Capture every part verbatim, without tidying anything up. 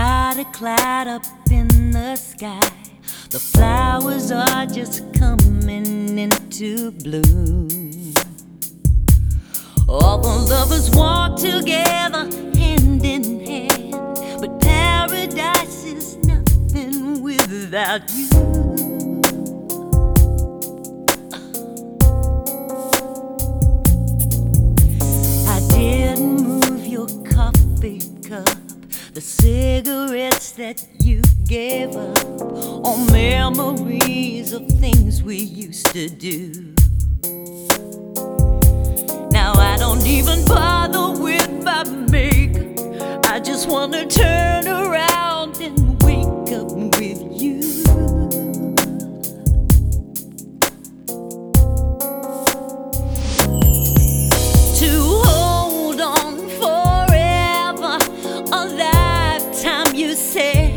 Not a cloud up in the sky. The flowers are just coming into bloom. All the lovers walk together hand in hand, but paradise is nothing without you. I didn't move your coffee cup, the cigarettes that you gave up, all memories of things we used to do. Now I don't even bother with my makeup, I just wanna turn around and wake up with you. To hold on forever, a lifetime you said,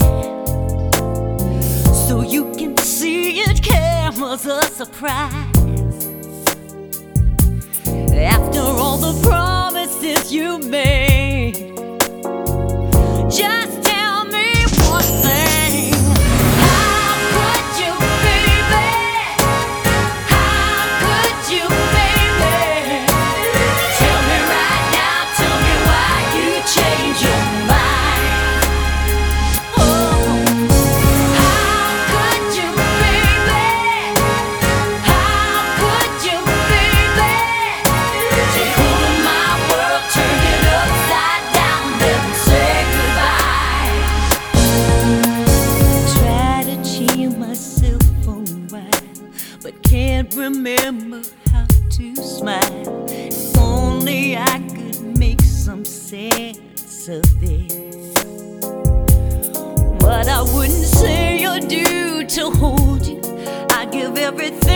so you can see it came as a surprise. After all the promises you made, just tell me one thing. How could you, baby? How could you, baby? Tell me right now, tell me why you changed your mind. Oh, how could you, baby? How could you, baby? Take hold of my world, turn it upside down, then say goodbye. Try to cheer myself a while, but can't remember how to smile. If only I could make some sense of this. What I wouldn't say or do to hold you, I give everything